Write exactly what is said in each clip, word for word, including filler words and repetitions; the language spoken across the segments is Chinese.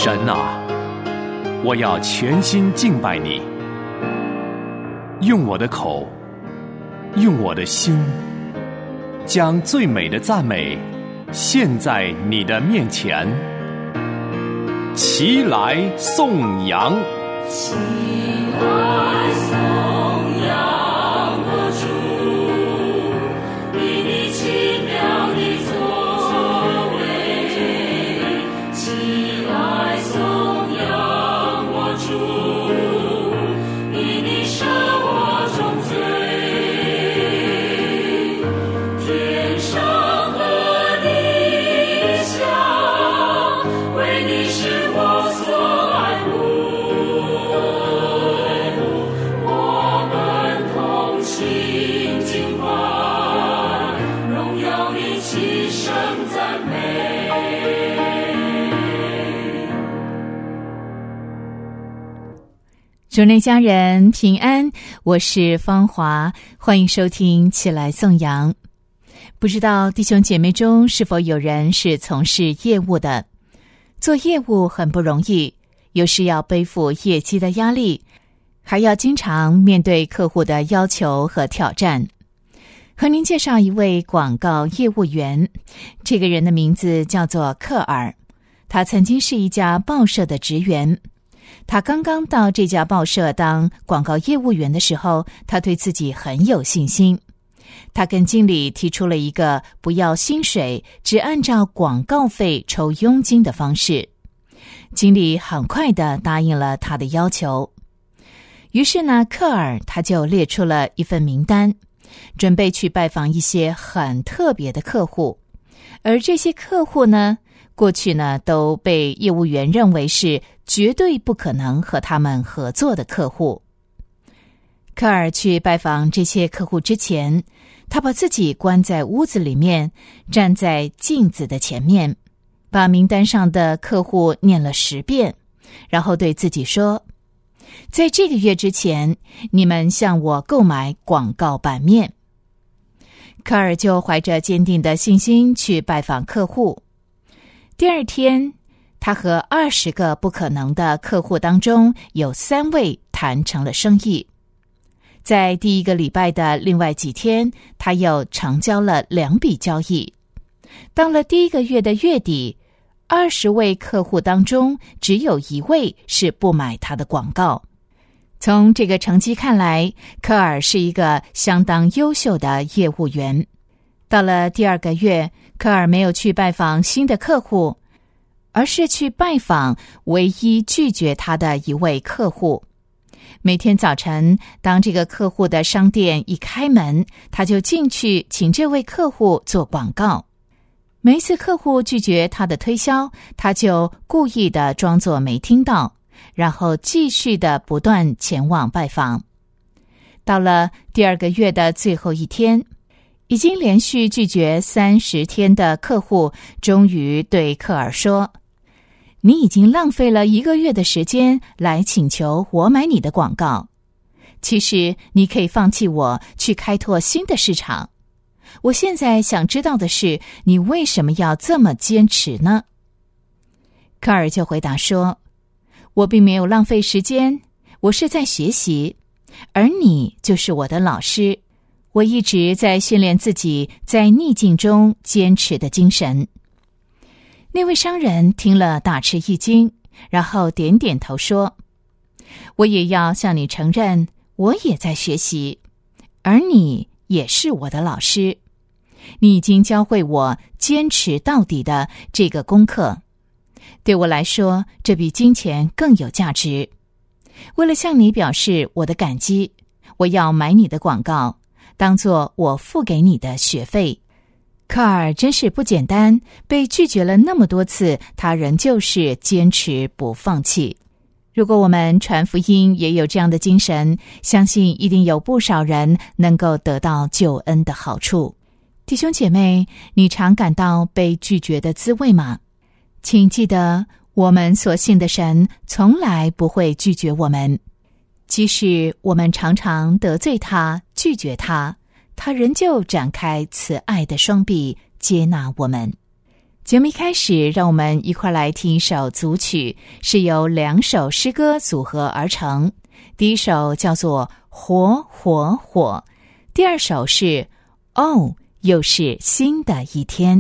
神啊，我要全心敬拜你，用我的口，用我的心，将最美的赞美献在你的面前。齐来颂扬， 齐来颂扬我主，以你奇妙的作为。齐来颂扬我主，以你赦我众罪。天上和地下，为你是我所爱慕。我们同心敬拜，荣耀你齐声赞美。 主内家人平安，我是芳华，欢迎收听起来颂扬。不知道弟兄姐妹中是否有人是从事业务的？做业务很不容易，有时要背负业绩的压力，还要经常面对客户的要求和挑战。和您介绍一位广告业务员，这个人的名字叫做克尔，他曾经是一家报社的职员。他刚刚到这家报社当广告业务员的时候，他对自己很有信心。他跟经理提出了一个不要薪水，只按照广告费抽佣金的方式。经理很快地答应了他的要求。于是呢，克尔他就列出了一份名单，准备去拜访一些很特别的客户。而这些客户呢，过去呢都被业务员认为是绝对不可能和他们合作的客户。科尔去拜访这些客户之前，他把自己关在屋子里面，站在镜子的前面，把名单上的客户念了十遍，然后对自己说，在这个月之前，你们向我购买广告版面。科尔就怀着坚定的信心去拜访客户。第二天，他和二十个不可能的客户当中，有三位谈成了生意。在第一个礼拜的另外几天，他又成交了两笔交易。到了第一个月的月底，二十位客户当中，只有一位是不买他的广告。从这个成绩看来，科尔是一个相当优秀的业务员。到了第二个月，科尔没有去拜访新的客户，而是去拜访唯一拒绝他的一位客户。每天早晨，当这个客户的商店一开门，他就进去请这位客户做广告。每一次客户拒绝他的推销，他就故意的装作没听到，然后继续的不断前往拜访。到了第二个月的最后一天，已经连续拒绝三十天的客户终于对克尔说，你已经浪费了一个月的时间来请求我买你的广告。其实你可以放弃我，去开拓新的市场。我现在想知道的是，你为什么要这么坚持呢？科尔就回答说，我并没有浪费时间，我是在学习，而你就是我的老师。我一直在训练自己在逆境中坚持的精神。那位商人听了大吃一惊，然后点点头说，我也要向你承认，我也在学习，而你也是我的老师。你已经教会我坚持到底的这个功课。对我来说，这比金钱更有价值。为了向你表示我的感激，我要买你的广告，当作我付给你的学费。科尔真是不简单，被拒绝了那么多次，他仍旧是坚持不放弃。如果我们传福音也有这样的精神，相信一定有不少人能够得到救恩的好处。弟兄姐妹，你常感到被拒绝的滋味吗？请记得，我们所信的神从来不会拒绝我们。即使我们常常得罪他，拒绝他，他仍旧展开慈爱的双臂，接纳我们。 节目一开始，让我们一块来听一首组曲，是由两首诗歌组合而成。第一首叫做《火火火》，第二首是《哦，又是新的一天》。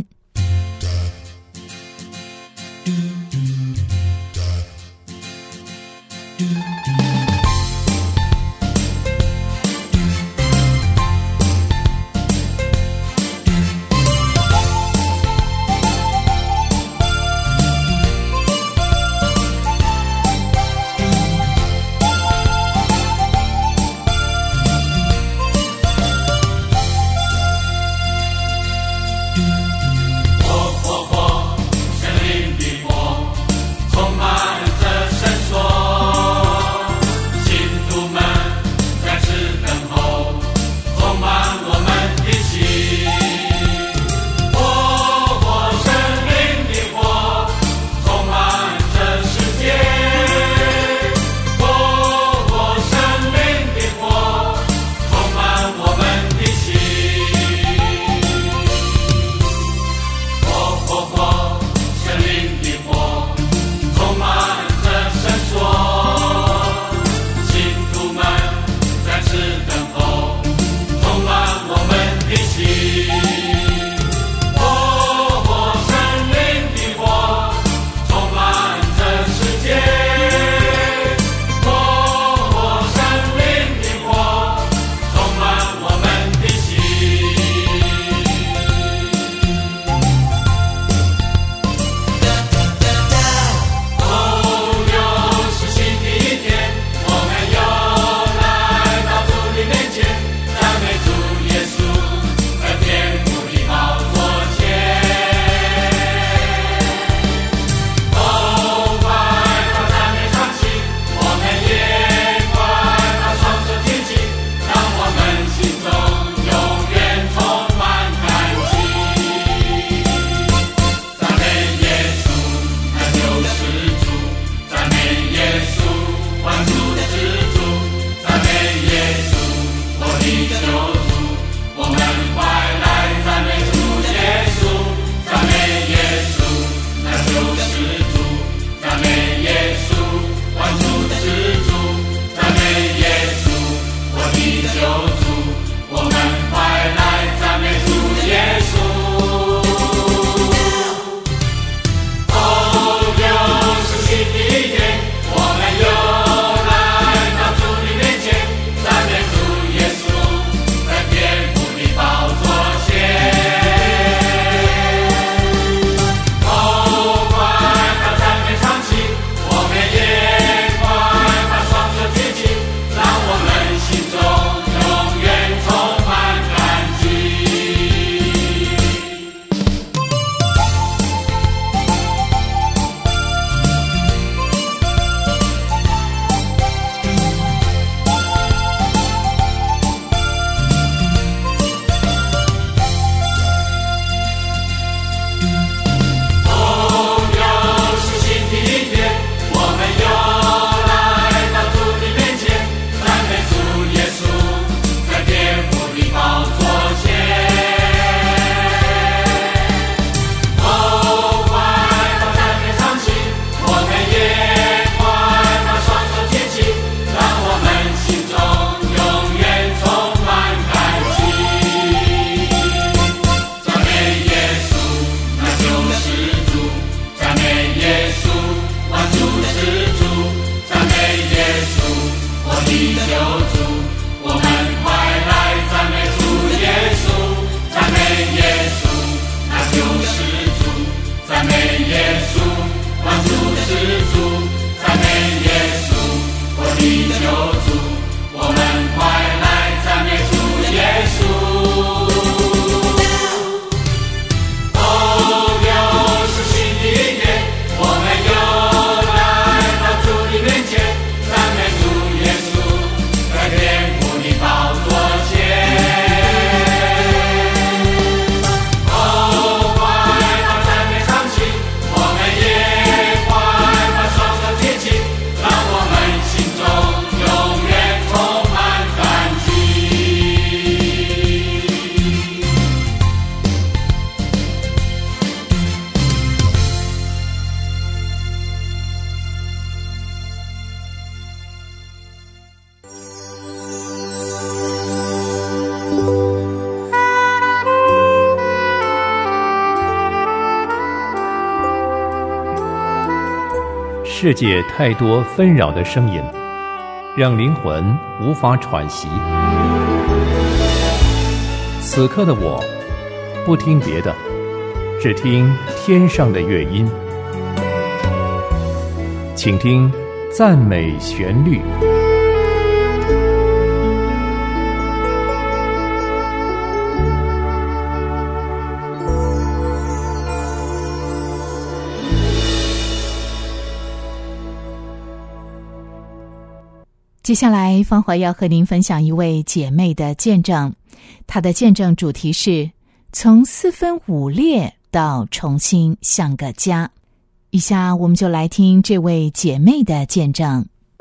世界太多纷扰的声音，让灵魂无法喘息。此刻的我，不听别的，只听天上的乐音。请听赞美旋律。 接下来，芳华要和您分享一位姐妹的见证。她的见证主题是从四分五裂到重新像个家。以下我们就来听这位姐妹的见证。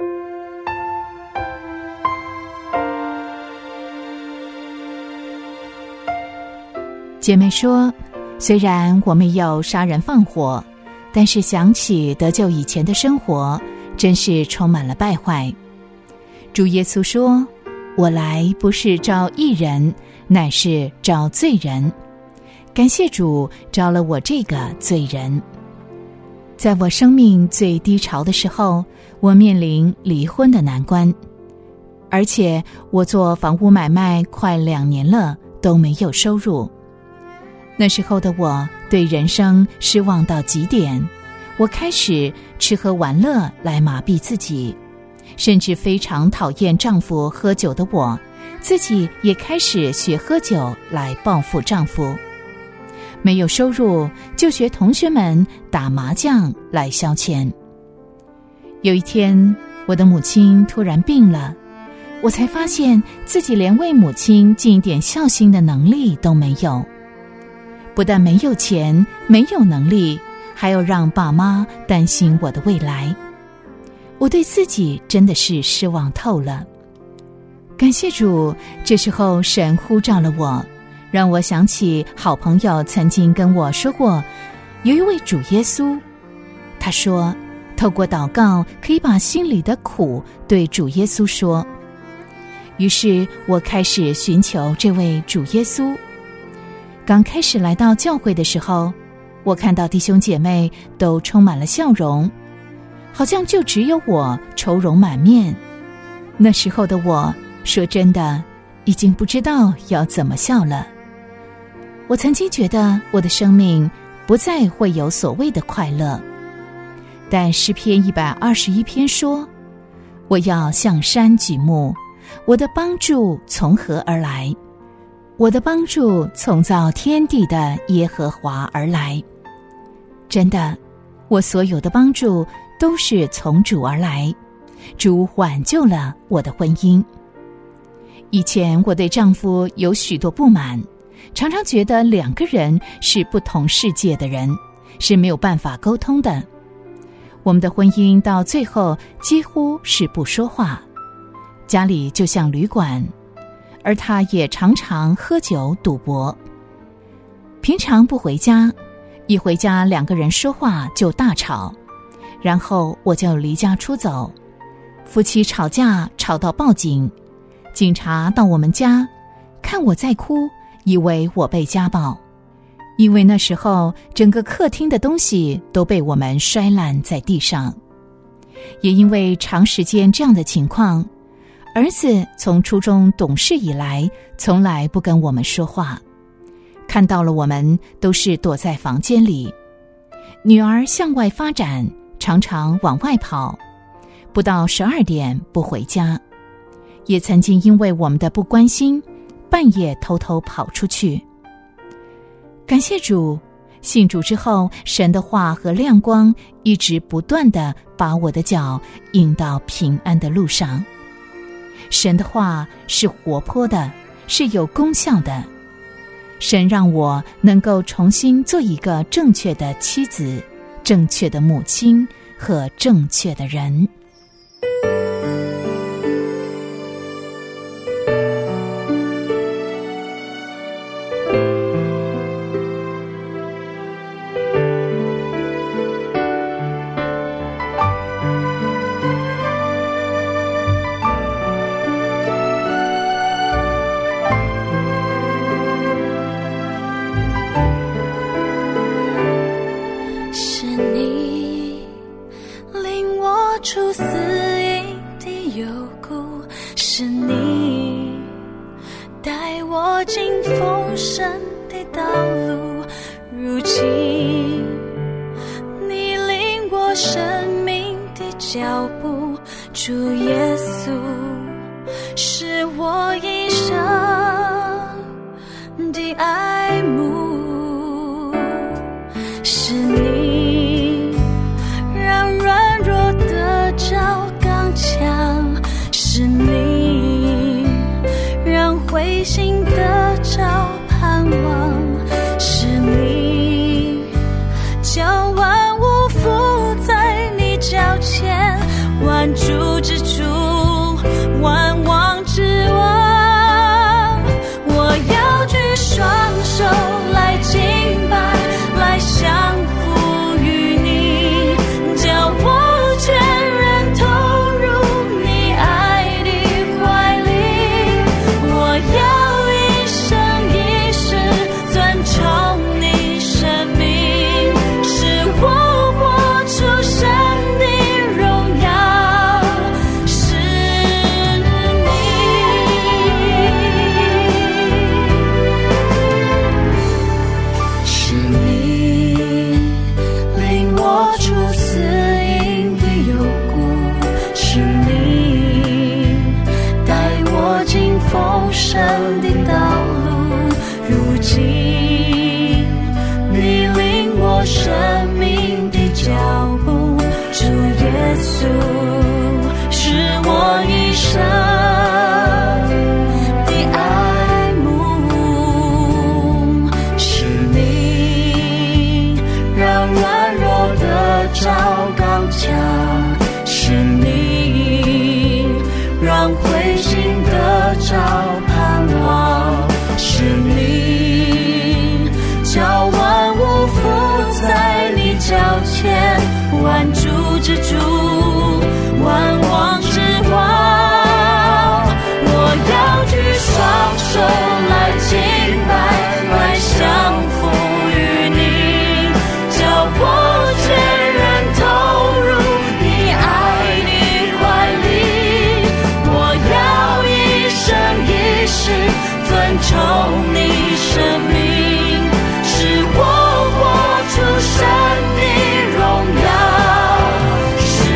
姐妹说，虽然我没有杀人放火，但是想起得救以前的生活，真是充满了败坏。主耶稣说，我来不是召义人，乃是召罪人。感谢主召了我这个罪人。在我生命最低潮的时候，我面临离婚的难关，而且我做房屋买卖快两年了，都没有收入。那时候的我对人生失望到极点，我开始吃喝玩乐来麻痹自己，甚至非常讨厌丈夫喝酒的我，自己也开始学喝酒来报复丈夫。没有收入，就学同学们打麻将来消遣。有一天，我的母亲突然病了，我才发现自己连为母亲尽一点孝心的能力都没有。不但没有钱，没有能力，还要让爸妈担心我的未来。我对自己真的是失望透了。感谢主，这时候神呼召了我，让我想起好朋友曾经跟我说过，有一位主耶稣，他说透过祷告可以把心里的苦对主耶稣说。于是我开始寻求这位主耶稣。刚开始来到教会的时候，我看到弟兄姐妹都充满了笑容，好像就只有我愁容满面。那时候的我，说真的，已经不知道要怎么笑了。我曾经觉得我的生命不再会有所谓的快乐，但诗篇一百二十一篇说，我要向山举目，我的帮助从何而来？我的帮助从造天地的耶和华而来。真的，我所有的帮助都是从主而来，主挽救了我的婚姻。以前我对丈夫有许多不满，常常觉得两个人是不同世界的人，是没有办法沟通的。我们的婚姻到最后几乎是不说话，家里就像旅馆，而他也常常喝酒赌博。平常不回家，一回家两个人说话就大吵，然后我就离家出走。夫妻吵架吵到报警，警察到我们家，看我在哭，以为我被家暴。因为那时候整个客厅的东西都被我们摔烂在地上。也因为长时间这样的情况，儿子从初中懂事以来，从来不跟我们说话，看到了我们都是躲在房间里。女儿向外发展，常常往外跑，不到十二点不回家。也曾经因为我们的不关心，半夜偷偷跑出去。感谢主，信主之后，神的话和亮光一直不断地把我的脚引到平安的路上。神的话是活泼的，是有功效的。神让我能够重新做一个正确的妻子，正确的母亲和正确的人。 是你领我脚步，主耶稣是我一生的爱慕，是你让软弱的脚刚强，是你让灰心的脚盼望，是你叫万物伏在你脚前，万主之主，万王之王。我要举双手来敬拜，来降服于你，叫我全然投入你爱的怀里。我要一生一世尊崇你生命，使我活出神的荣耀，是你，是你领我出死荫的幽谷，是你带我进丰盛的道路，如今你领我生命的脚步，主耶稣是我一生的爱慕，是你让软弱的脚刚强，是你让灰心的脚盼望，是你叫万物伏在你脚前，万主之主，万王之王。我要举双手来敬拜，来降服于你，叫我全然投入你爱的怀里。我要一生一世尊崇你生命，使我活出神的荣耀，是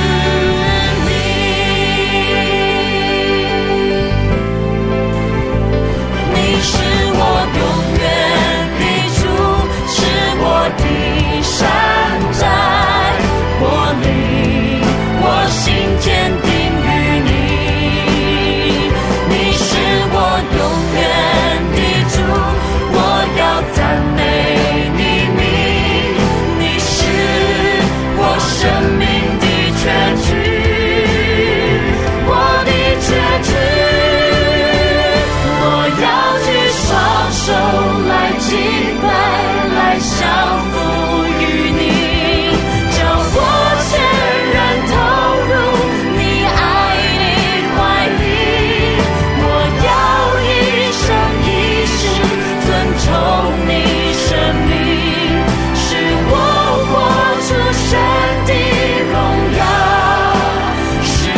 你，你是我永远的主，是我的山寨，我灵我心坚定于你，你是我永远的主，我要赞美你名，你是我生命的确据，我的确据。我要举双手来敬拜，来降服于你，叫我全然投入你爱的怀里。我要一生一世尊崇你生命，使我活出神的荣耀，是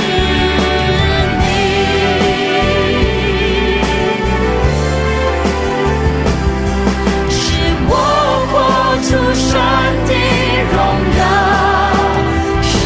你，使我活出神的荣耀，是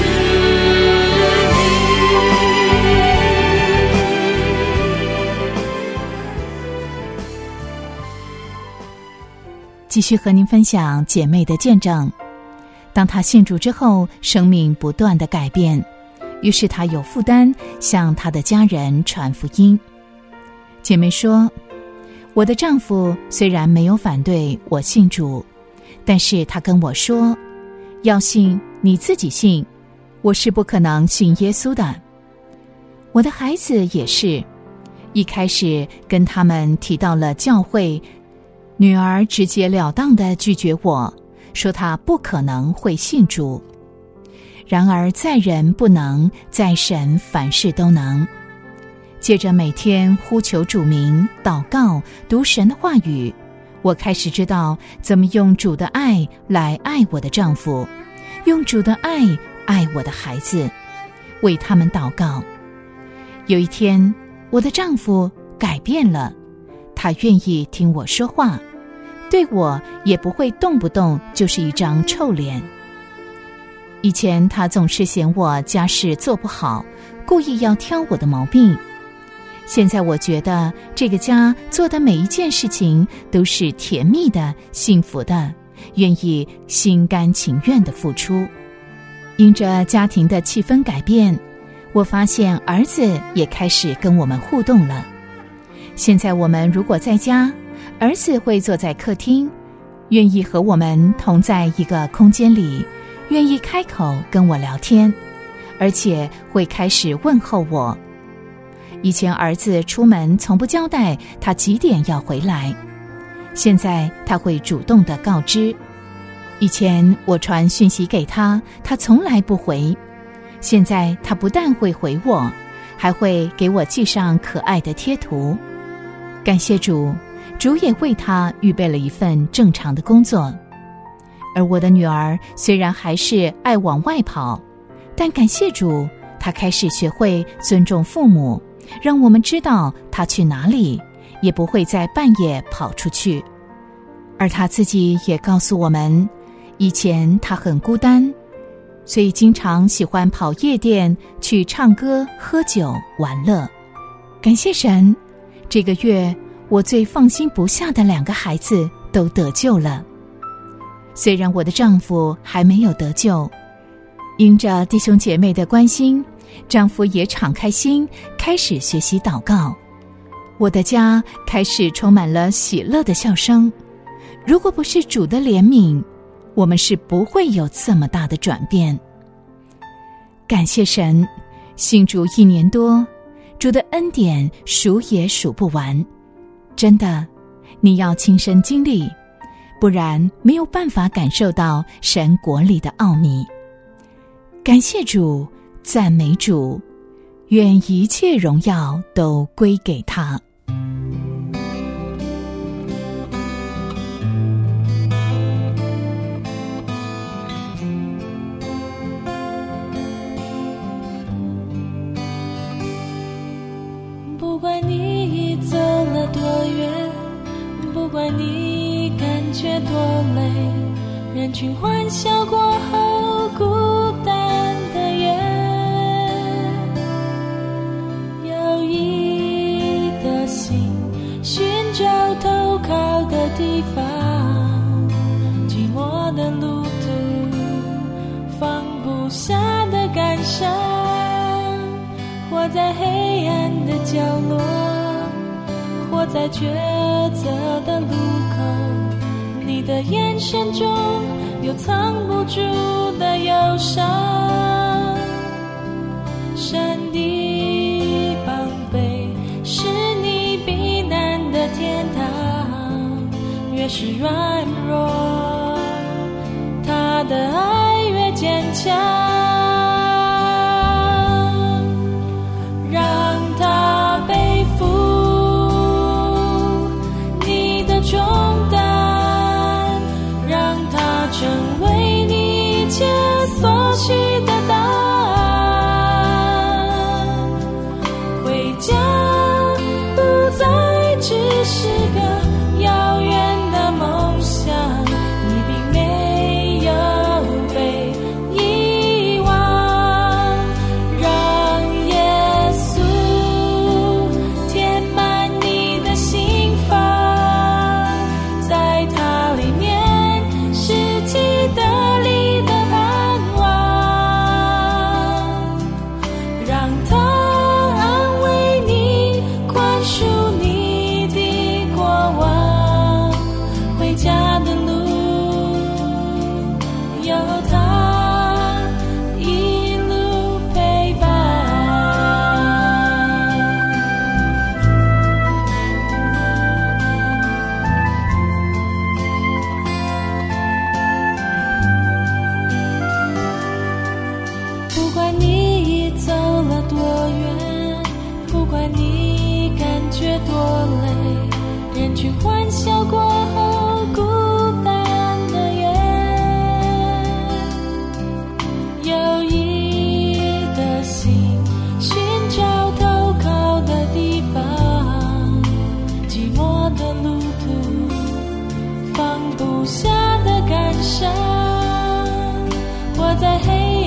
继续和您分享姐妹的见证。当她信主之后，生命不断的改变，于是她有负担向她的家人传福音。姐妹说，我的丈夫虽然没有反对我信主，但是他跟我说，要信你自己信，我是不可能信耶稣的。我的孩子也是，一开始跟他们提到了教会，女儿直截了当地拒绝我，说她不可能会信主。然而在人不能，在神凡事都能。借着每天呼求主名、祷告、读神的话语，我开始知道怎么用主的爱来爱我的丈夫，用主的爱爱我的孩子，为他们祷告。有一天，我的丈夫改变了，他愿意听我说话，对我也不会动不动就是一张臭脸。 以前他总是嫌我家事做不好，故意要挑我的毛病。现在我觉得这个家做的每一件事情都是甜蜜的、幸福的，愿意心甘情愿地付出。因着家庭的气氛改变，我发现儿子也开始跟我们互动了。现在我们如果在家，儿子会坐在客厅，愿意和我们同在一个空间里，愿意开口跟我聊天，而且会开始问候我。以前儿子出门从不交代他几点要回来，现在他会主动地告知。以前我传讯息给他，他从来不回，现在他不但会回我，还会给我寄上可爱的贴图。感谢主，主也为他预备了一份正常的工作。而我的女儿虽然还是爱往外跑，但感谢主，她开始学会尊重父母，让我们知道她去哪里，也不会在半夜跑出去。而她自己也告诉我们，以前她很孤单，所以经常喜欢跑夜店去唱歌、喝酒、玩乐。感谢神，这个月我最放心不下的两个孩子都得救了。虽然我的丈夫还没有得救，因着弟兄姐妹的关心，丈夫也敞开心，开始学习祷告。我的家开始充满了喜乐的笑声。如果不是主的怜悯，我们是不会有这么大的转变。感谢神，信主一年多，主的恩典数也数不完。真的，你要亲身经历，不然没有办法感受到神国里的奥秘。感谢主，赞美主，愿一切荣耀都归给他。 不管你走了多远，不管你感觉多累，人群欢笑过后孤单的夜，有一的心寻找投靠的地方，寂寞的路途放不下的感伤，活在黑暗的角落，活在抉择的路口，你的眼神中有藏不住的忧伤。山的膀臂是你避难的天堂，越是软弱，他的爱越坚强。所需的答案，回家不再只是个遥远的梦想，你并没有被遗忘，让耶稣填满你的心房，在他里面是记得里的欢笑过后孤单的夜，有一的心寻找投靠的地方，寂寞的路途放不下的感伤，活在黑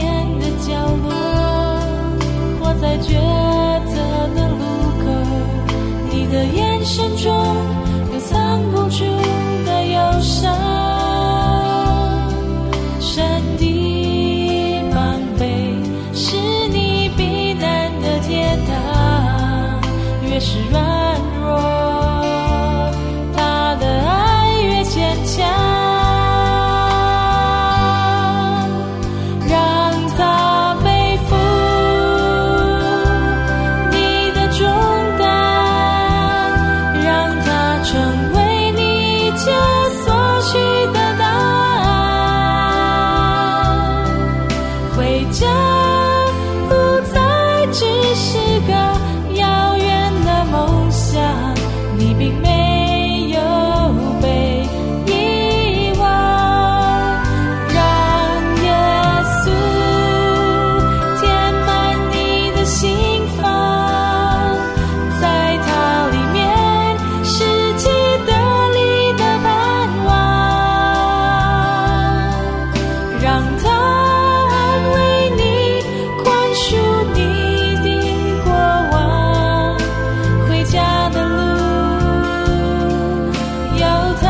取的答案。回家不再只是个遥远的梦想，你并没有被遗忘。让耶稣填满你的心房，在他里面是既得力的盼望。让他安慰你，宽恕你的过往，回家的路有他。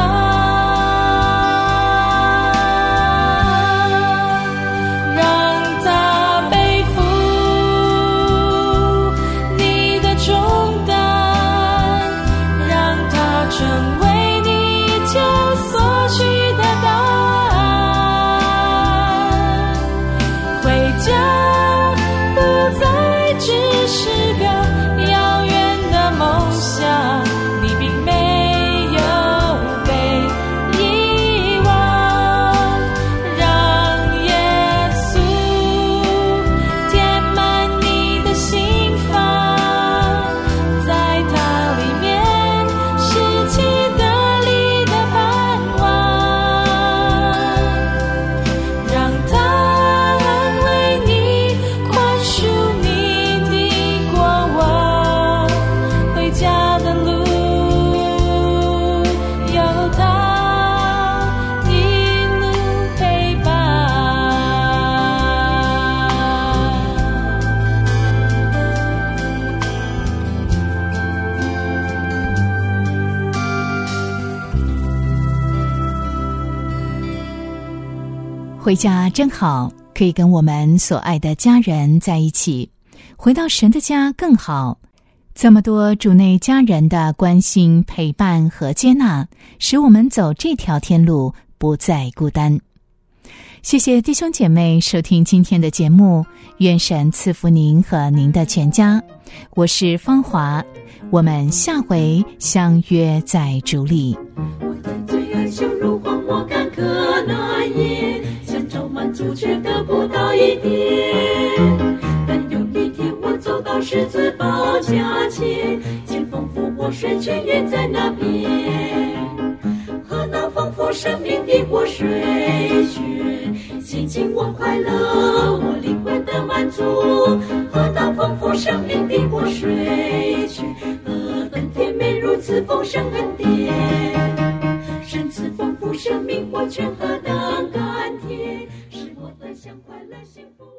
让他背负你的重担，让他成为你一切所需的答案。回家不再只是个遥远的梦想，你并没有被遗忘。让耶稣填满你的心房，在他里面是既得力的盼望。让他安慰你，宽恕你的过往，回家的路有他一路陪伴。 回家真好，可以跟我们所爱的家人在一起。回到神的家更好。这么多主内家人的关心、陪伴和接纳，使我们走这条天路不再孤单。谢谢弟兄姐妹收听今天的节目，愿神赐福您和您的全家。我是芳华，我们下回相约在主里。 我在最爱羞辱荒漠干渴那夜，想找满足却得不到一点。但有一天我走到十字宝架前，见丰富活水泉源在那边，喝那丰富生命的活水泉，洗净我快乐，我灵魂的满足。喝那丰富生命的活水泉，何等甜美，如此丰盛恩典。神赐丰富生命活泉，何等甘甜，使我本享快乐幸福。